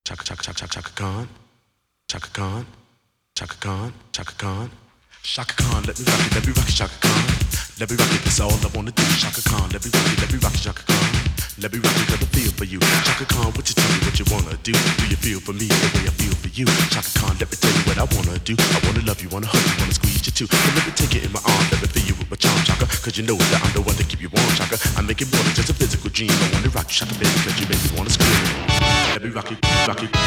Chaka Chaka Chaka Chaka Chaka Khan, Chaka Khan, Chaka Khan, Chaka Khan, Chaka Khan, let me rock it, Chaka Khan, let me rock it, that's all I wanna do. Chaka Khan, let me rock it, Chaka Khan, let me rock it, got the feel for you. Chaka Khan, what you tell me what you wanna do? Do you feel for me the way I feel for you? Chaka Khan, let me tell you what I wanna do. I wanna love you, wanna hug you, wanna squeeze you too. So let me take it in my arms, let me feel you with my charm, Chaka. Cause you know that I'm the one to keep you warm, Chaka. I make it more than just a physical dream. I wanna rock you, Chaka, baby, cause you make me wanna scream. Let me rock it, rock it.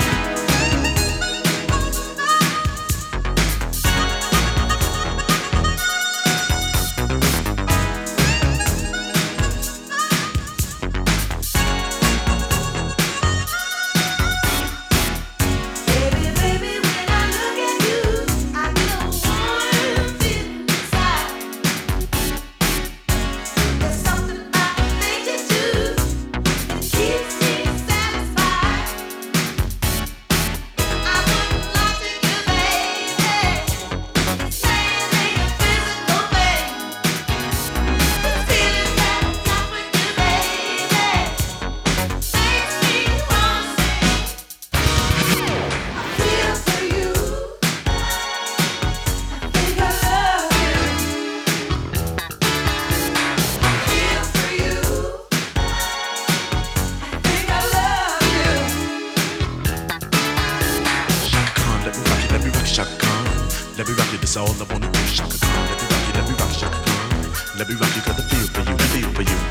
Let me rock you, that's all I wanna do. Chaka Khan, let me rock you, Chaka Khan. Let me rock you, got the feel for you, feel for you.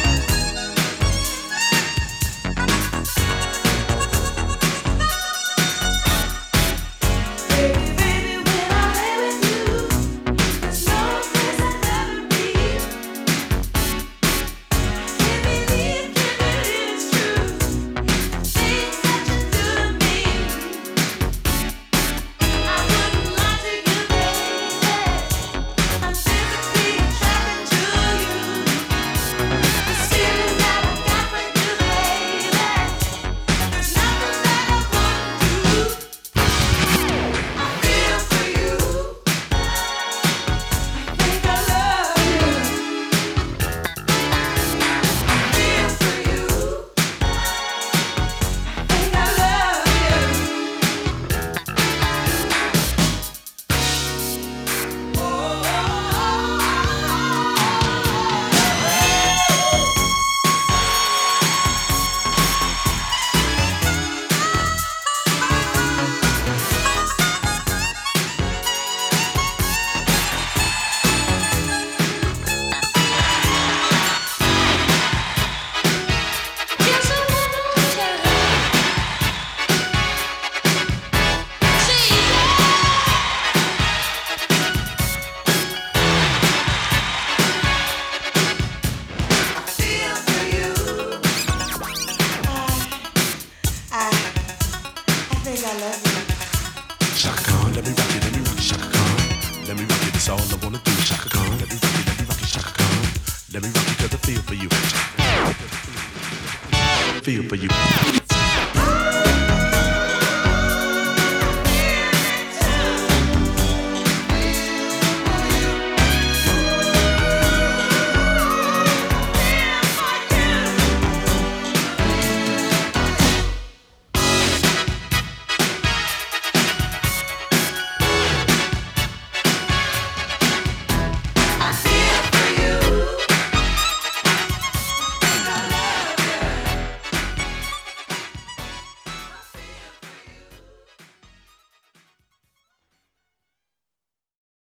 Chaka Khan, let me rock you, Chaka Khan. Let me rock you, that's all I wanna do. Chaka Khan, let me rock you, Chaka Khan. Let me rock you, cause I feel for you. Feel for you.